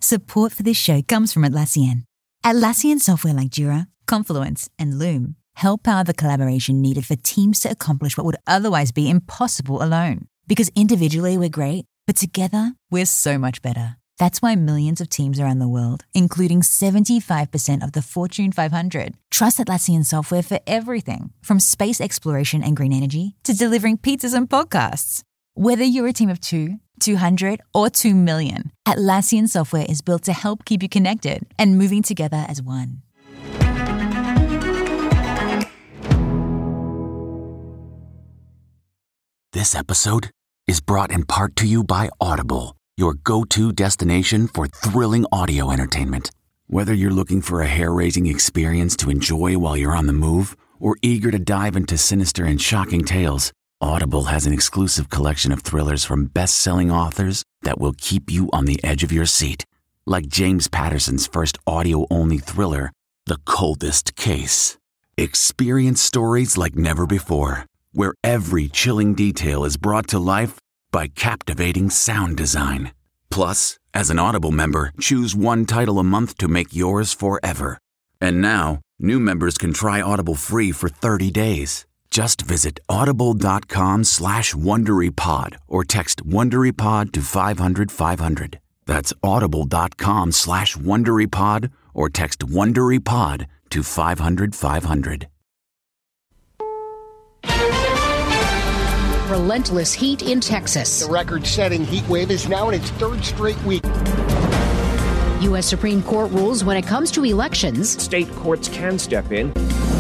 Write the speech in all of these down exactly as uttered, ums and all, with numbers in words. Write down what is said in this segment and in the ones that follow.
Support for this show comes from Atlassian. Atlassian software like Jira, Confluence, and Loom help power the collaboration needed for teams to accomplish what would otherwise be impossible alone. Because individually we're great, but together we're so much better. That's why millions of teams around the world, including seventy-five percent of the Fortune five hundred, trust Atlassian software for everything from space exploration and green energy to delivering pizzas and podcasts. Whether you're a team of two, two hundred, or two million, Atlassian software is built to help keep you connected and moving together as one. This episode is brought in part to you by Audible, your go-to destination for thrilling audio entertainment. Whether you're looking for a hair-raising experience to enjoy while you're on the move or eager to dive into sinister and shocking tales, Audible has an exclusive collection of thrillers from best-selling authors that will keep you on the edge of your seat. Like James Patterson's first audio-only thriller, The Coldest Case. Experience stories like never before, where every chilling detail is brought to life by captivating sound design. Plus, as an Audible member, choose one title a month to make yours forever. And now, new members can try Audible free for thirty days. Just visit audible.com slash WonderyPod or text WonderyPod to five hundred five hundred. That's audible.com slash WonderyPod or text WonderyPod to five hundred five hundred. Relentless heat in Texas. The record-setting heat wave is now in its third straight week. U S Supreme Court rules when it comes to elections. State courts can step in.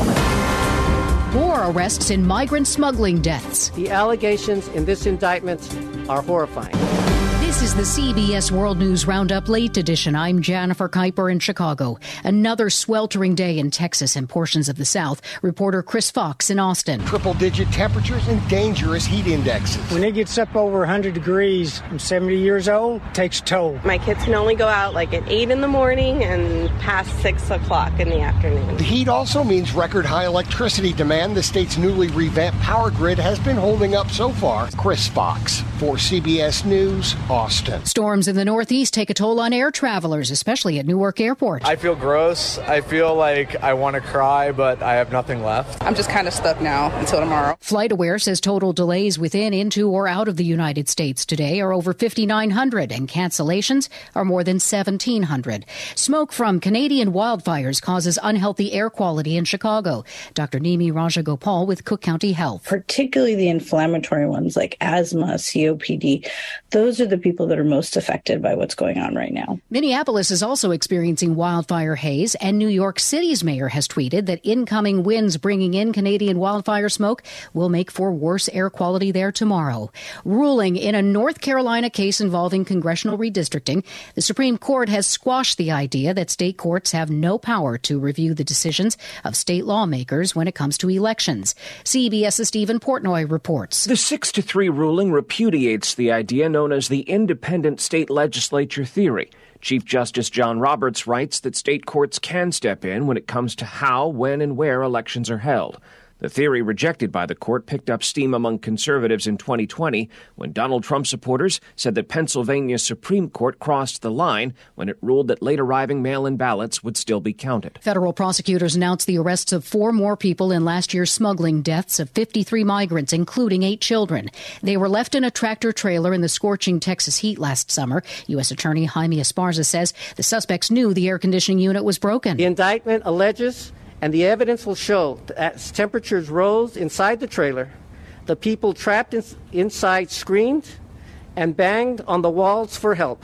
More arrests in migrant smuggling deaths. The allegations in this indictment are horrifying. This is the C B S World News Roundup Late Edition. I'm Jennifer Kuiper in Chicago. Another sweltering day in Texas and portions of the South. Reporter Chris Fox in Austin. Triple-digit temperatures and dangerous heat indexes. When it gets up over one hundred degrees, I'm seventy years old, it takes a toll. My kids can only go out like at eight in the morning and past six o'clock in the afternoon. The heat also means record-high electricity demand. The state's newly revamped power grid has been holding up so far. Chris Fox for C B S News, Austin. Storms in the Northeast take a toll on air travelers, especially at Newark Airport. I feel gross. I feel like I want to cry, but I have nothing left. I'm just kind of stuck now until tomorrow. FlightAware says total delays within, into, or out of the United States today are over fifty-nine hundred, and cancellations are more than seventeen hundred. Smoke from Canadian wildfires causes unhealthy air quality in Chicago. Doctor Nimi Rajagopal with Cook County Health. Particularly the inflammatory ones like asthma, C O P D, those are the people that are most affected by what's going on right now. Minneapolis is also experiencing wildfire haze, and New York City's mayor has tweeted that incoming winds bringing in Canadian wildfire smoke will make for worse air quality there tomorrow. Ruling in a North Carolina case involving congressional redistricting, the Supreme Court has squashed the idea that state courts have no power to review the decisions of state lawmakers when it comes to elections. CBS's Stephen Portnoy reports. The six to three ruling repudiates the idea known as the independent state legislature theory. Chief Justice John Roberts writes that state courts can step in when it comes to how, when, and where elections are held. The theory rejected by the court picked up steam among conservatives in twenty twenty when Donald Trump supporters said that Pennsylvania's Supreme Court crossed the line when it ruled that late-arriving mail-in ballots would still be counted. Federal prosecutors announced the arrests of four more people in last year's smuggling deaths of fifty-three migrants, including eight children. They were left in a tractor trailer in the scorching Texas heat last summer. U S Attorney Jaime Esparza says the suspects knew the air conditioning unit was broken. The indictment alleges, and the evidence will show, that as temperatures rose inside the trailer, the people trapped in, inside screamed and banged on the walls for help.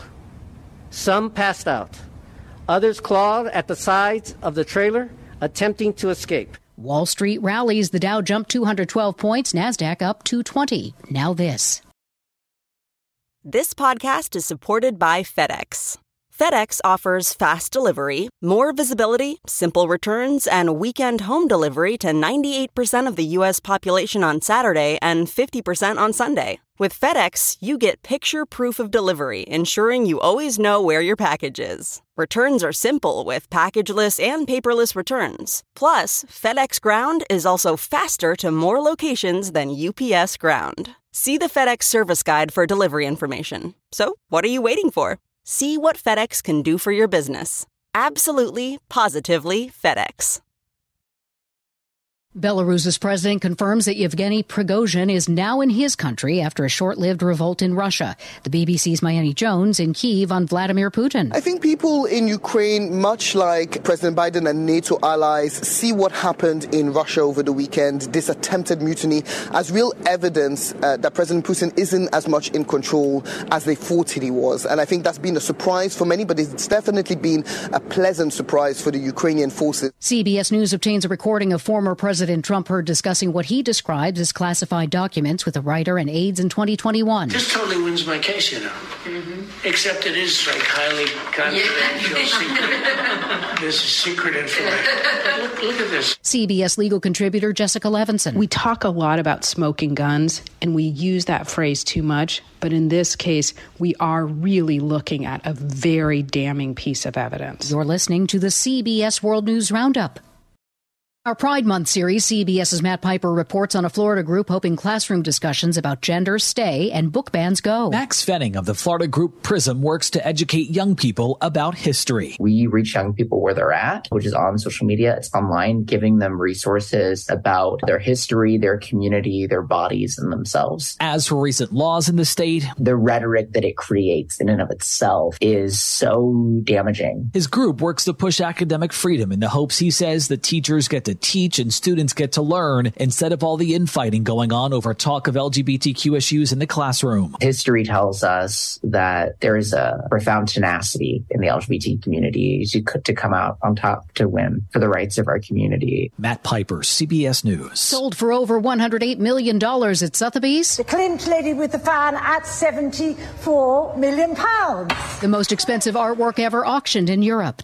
Some passed out. Others clawed at the sides of the trailer, attempting to escape. Wall Street rallies. The Dow jumped two hundred twelve points, NASDAQ up two twenty. Now this. This podcast is supported by FedEx. FedEx offers fast delivery, more visibility, simple returns, and weekend home delivery to ninety-eight percent of the U S population on Saturday and fifty percent on Sunday. With FedEx, you get picture proof of delivery, ensuring you always know where your package is. Returns are simple with packageless and paperless returns. Plus, FedEx Ground is also faster to more locations than U P S Ground. See the FedEx service guide for delivery information. So, what are you waiting for? See what FedEx can do for your business. Absolutely, positively FedEx. Belarus's president confirms that Yevgeny Prigozhin is now in his country after a short-lived revolt in Russia. The B B C's Mayeni Jones in Kyiv on Vladimir Putin. I think people in Ukraine, much like President Biden and NATO allies, see what happened in Russia over the weekend, this attempted mutiny, as real evidence uh, that President Putin isn't as much in control as they thought he was. And I think that's been a surprise for many, but it's definitely been a pleasant surprise for the Ukrainian forces. C B S News obtains a recording of former President Trump heard discussing what he describes as classified documents with a writer and aides in twenty twenty-one. This totally wins my case, you know. Mm-hmm. Except it is like highly confidential, yeah. secret. This is secret information. Look, look at this. C B S legal contributor Jessica Levinson. We talk a lot about smoking guns, and we use that phrase too much. But in this case, we are really looking at a very damning piece of evidence. You're listening to the C B S World News Roundup. Our Pride Month series, CBS's Matt Piper reports on a Florida group hoping classroom discussions about gender stay and book bans go. Max Fenning of the Florida group PRISM works to educate young people about history. We reach young people where they're at, which is on social media. It's online, giving them resources about their history, their community, their bodies, and themselves. As for recent laws in the state, the rhetoric that it creates in and of itself is so damaging. His group works to push academic freedom in the hopes, he says, that teachers get to teach and students get to learn instead of all the infighting going on over talk of L G B T Q issues in the classroom. History tells us that there is a profound tenacity in the L G B T community to, to come out on top to win for the rights of our community. Matt Piper, C B S News. Sold for over one hundred eight million dollars at Sotheby's. The Clint lady with the fan at seventy-four million pounds. The most expensive artwork ever auctioned in Europe.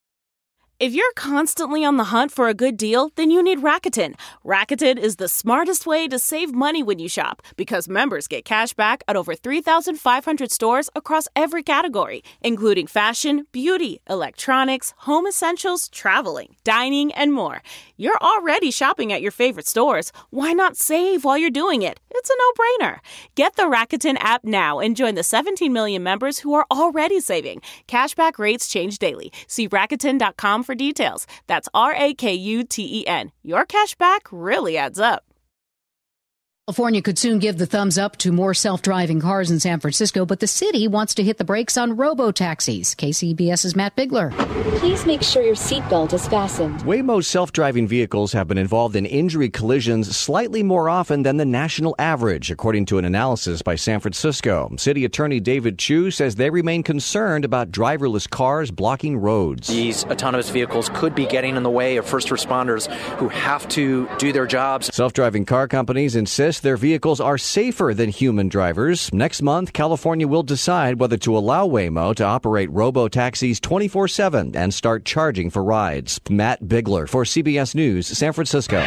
If you're constantly on the hunt for a good deal, then you need Rakuten. Rakuten is the smartest way to save money when you shop because members get cash back at over three thousand five hundred stores across every category, including fashion, beauty, electronics, home essentials, traveling, dining, and more. You're already shopping at your favorite stores. Why not save while you're doing it? It's a no-brainer. Get the Rakuten app now and join the seventeen million members who are already saving. Cashback rates change daily. See Rakuten dot com for details. That's R A K U T E N. Your cash back really adds up. California could soon give the thumbs up to more self-driving cars in San Francisco, but the city wants to hit the brakes on robo-taxis. K C B S's Matt Bigler. Please make sure your seatbelt is fastened. Waymo's self-driving vehicles have been involved in injury collisions slightly more often than the national average, according to an analysis by San Francisco. City Attorney David Chu says they remain concerned about driverless cars blocking roads. These autonomous vehicles could be getting in the way of first responders who have to do their jobs. Self-driving car companies insist their vehicles are safer than human drivers. Next month, California will decide whether to allow Waymo to operate robo-taxis twenty-four seven and start charging for rides. Matt Bigler for C B S News, San Francisco.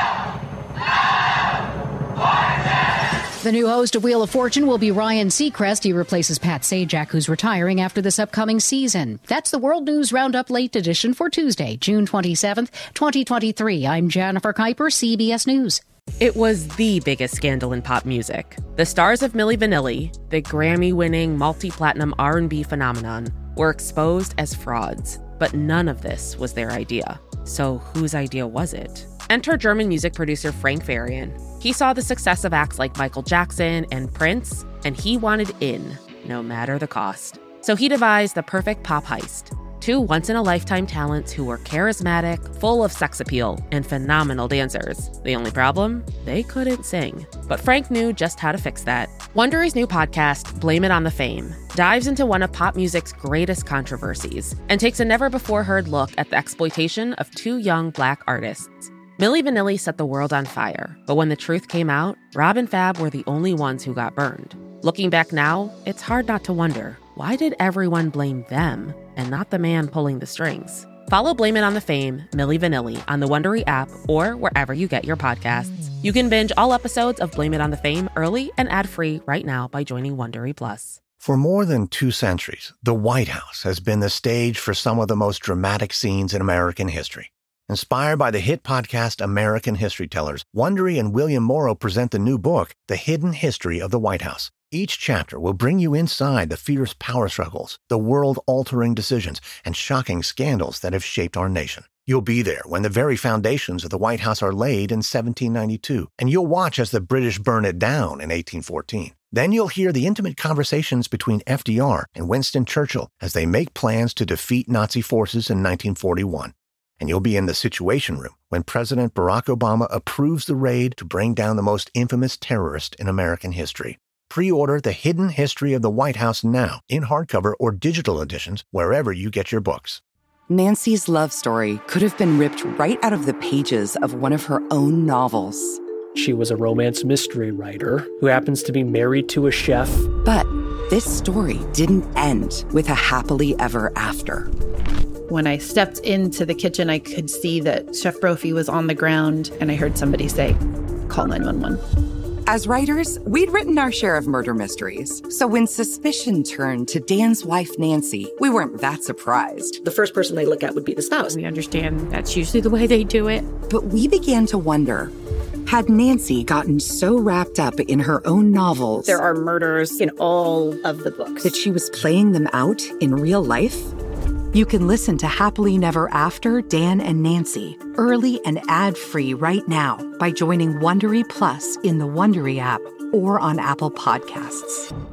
The new host of Wheel of Fortune will be Ryan Seacrest. He replaces Pat Sajak, who's retiring after this upcoming season. That's the World News Roundup Late Edition for Tuesday, June twenty-seventh, twenty twenty-three. I'm Jennifer Kuiper, C B S News. It was the biggest scandal in pop music. The stars of Milli Vanilli, the Grammy-winning multi-platinum R and B phenomenon, were exposed as frauds. But none of this was their idea. So whose idea was it? Enter German music producer Frank Farian. He saw the success of acts like Michael Jackson and Prince, and he wanted in, no matter the cost. So he devised the perfect pop heist. Two once-in-a-lifetime talents who were charismatic, full of sex appeal, and phenomenal dancers. The only problem? They couldn't sing. But Frank knew just how to fix that. Wondery's new podcast, Blame It on the Fame, dives into one of pop music's greatest controversies and takes a never-before-heard look at the exploitation of two young Black artists. Milli Vanilli set the world on fire, but when the truth came out, Rob and Fab were the only ones who got burned. Looking back now, it's hard not to wonder, why did everyone blame them and not the man pulling the strings? Follow Blame It on the Fame, Milli Vanilli, on the Wondery app or wherever you get your podcasts. You can binge all episodes of Blame It on the Fame early and ad-free right now by joining Wondery Plus. For more than two centuries, the White House has been the stage for some of the most dramatic scenes in American history. Inspired by the hit podcast American History Tellers, Wondery and William Morrow present the new book, The Hidden History of the White House. Each chapter will bring you inside the fierce power struggles, the world-altering decisions, and shocking scandals that have shaped our nation. You'll be there when the very foundations of the White House are laid in seventeen ninety-two, and you'll watch as the British burn it down in eighteen fourteen. Then you'll hear the intimate conversations between F D R and Winston Churchill as they make plans to defeat Nazi forces in nineteen forty-one. And you'll be in the Situation Room when President Barack Obama approves the raid to bring down the most infamous terrorist in American history. Pre-order The Hidden History of the White House now in hardcover or digital editions wherever you get your books. Nancy's love story could have been ripped right out of the pages of one of her own novels. She was a romance mystery writer who happens to be married to a chef. But this story didn't end with a happily ever after. When I stepped into the kitchen, I could see that Chef Brophy was on the ground, and I heard somebody say, "Call nine one one." As writers, we'd written our share of murder mysteries. So when suspicion turned to Dan's wife, Nancy, we weren't that surprised. The first person they look at would be the spouse. We understand that's usually the way they do it. But we began to wonder, had Nancy gotten so wrapped up in her own novels... There are murders in all of the books. ...that she was playing them out in real life? You can listen to Happily Never After, Dan and Nancy, early and ad-free right now by joining Wondery Plus in the Wondery app or on Apple Podcasts.